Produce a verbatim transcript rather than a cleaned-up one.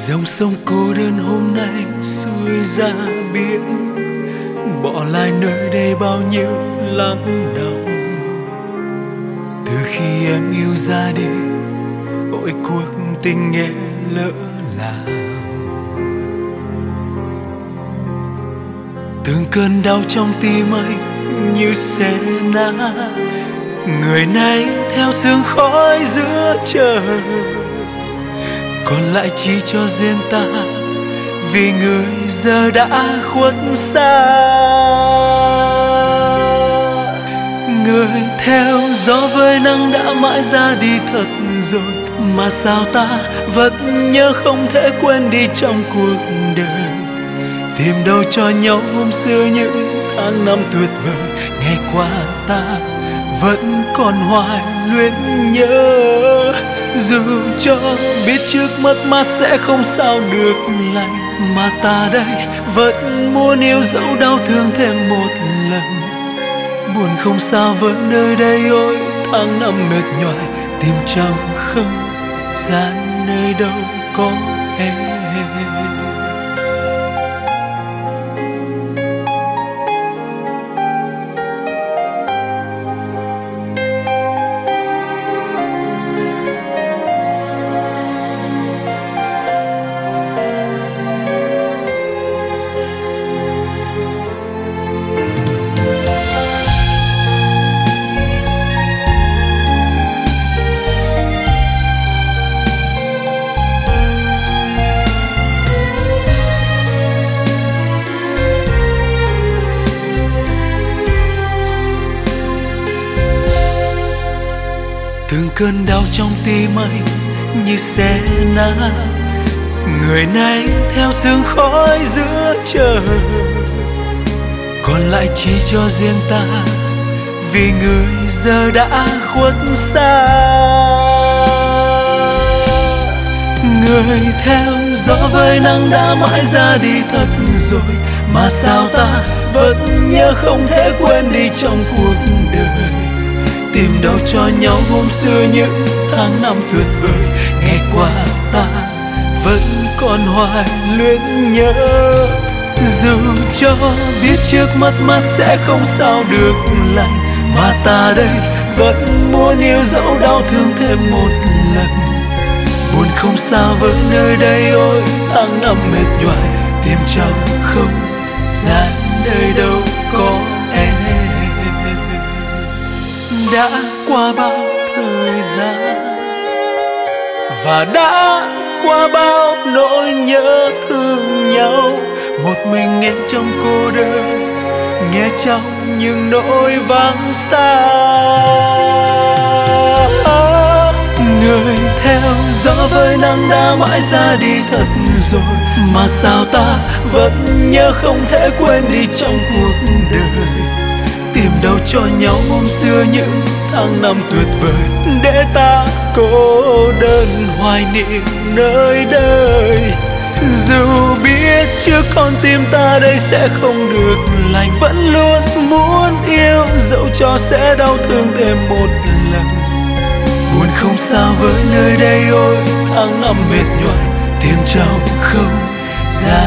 Dòng sông cô đơn hôm nay xuôi ra biển, bỏ lại nơi đây bao nhiêu lắng đọng. Từ khi em yêu ra đi, ôi cuộc tình nghe lỡ làng. Từng cơn đau trong tim anh như xé nát, người này theo sương khói giữa trời, còn lại chỉ cho riêng ta, vì người giờ đã khuất xa. Người theo gió với nắng đã mãi ra đi thật rồi, mà sao ta vẫn nhớ không thể quên đi trong cuộc đời. Tìm đâu cho nhau hôm xưa những tháng năm tuyệt vời, ngày qua ta vẫn còn hoài luyến nhớ. Dù cho biết trước mất mát sẽ không sao được lành, mà ta đây vẫn muốn yêu dẫu đau thương thêm một lần. Buồn không sao với nơi đây, ôi tháng năm mệt nhoài, tìm trong không gian nơi đâu có em. Từng cơn đau trong tim anh như xé nát, người này theo sương khói giữa trời, còn lại chỉ cho riêng ta, vì người giờ đã khuất xa. Người theo gió với nắng đã mãi ra đi thật rồi, mà sao ta vẫn nhớ không thể quên đi trong cuộc đời. Tìm đâu cho nhau hôm xưa những tháng năm tuyệt vời, ngày qua ta vẫn còn hoài luyến nhớ. Dù cho biết trước mất mát sẽ không sao được lành, mà ta đây vẫn muốn yêu dẫu đau thương thêm một lần. Buồn không sao với nơi đây, ôi tháng năm mệt nhoài, tìm trong không gian nơi đâu có em. Đã qua bao thời gian và đã qua bao nỗi nhớ thương nhau, một mình nghe trong cô đơn, nghe trong những nỗi vắng xa. Người theo gió với nắng đã mãi ra đi thật rồi, mà sao ta vẫn nhớ không thể quên đi trong cuộc đời. Tìm đâu cho nhau hôm xưa những tháng năm tuyệt vời, để ta cô đơn hoài niệm nơi đây. Dù biết trước con tim ta đây sẽ không được lành, vẫn luôn muốn yêu dẫu cho sẽ đau thương thêm một lần. Buồn không sao với nơi đây, ôi tháng năm mệt nhoài, tìm trong không gian